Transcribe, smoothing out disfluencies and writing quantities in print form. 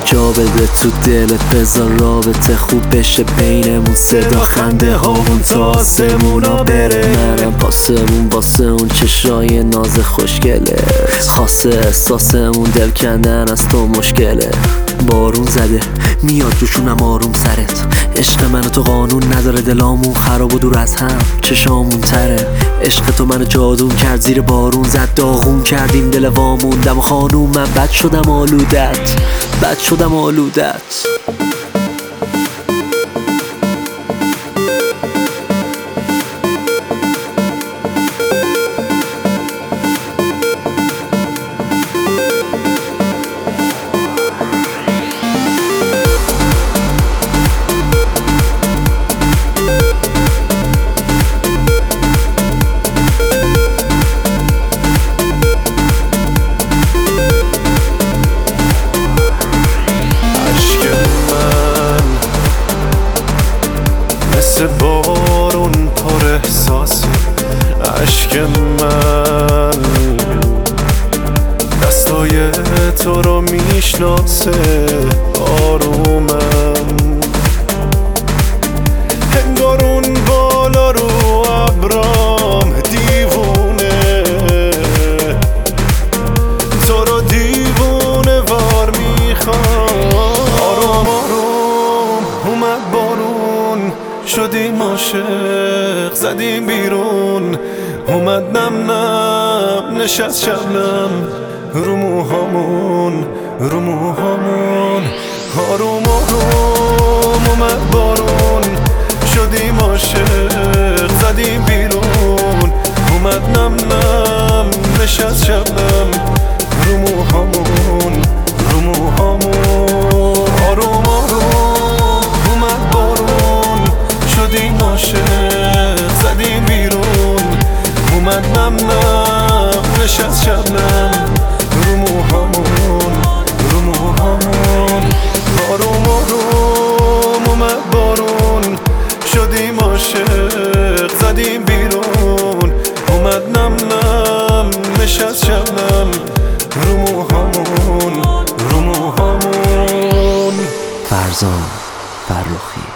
جا بده تو دلت، بذار رابطه خوب بشه بینمون، صدا خنده هامون تا آسمونا بره. منم واسه اون چشای ناز خوشگله، خاصه احساسمون دل کندن از تو مشکله. بارون زده میاد روشونم آروم سرت، عشق من و تو قانون نداره، دلامون خراب و دور از هم چشامون تره. عشق تو منو جادون کرد، زیر بارون زد داغون کردیم دل وامون. دم خانوم من بد شدم آلودت. مثل بارون پر احساسه عشق من، دستای تو رو میشناسه آرومم. انگار اون بالا رو ابرام دیوونه، تو رو دیوونه وار میخوام. آروم آروم اومد بارون، شدیم عاشق زدیم بیرون. اومد نم نم نشست شبنم رو موهامون. آروم آروم اومد بارون، شدیم عاشق زدیم بیرون. اومد نم نم نشست شبنم رو موهامون. آروم آروم اومد بارون، شدیم عاشق زدیم بیرون. اومد نم نم نشست شبنم رو موهامون. آروم آروم اومد بارون، شدیم عاشق زدیم بیرون. اومد نم نم نشست شبنم رو موهامون. فرزان فرخی.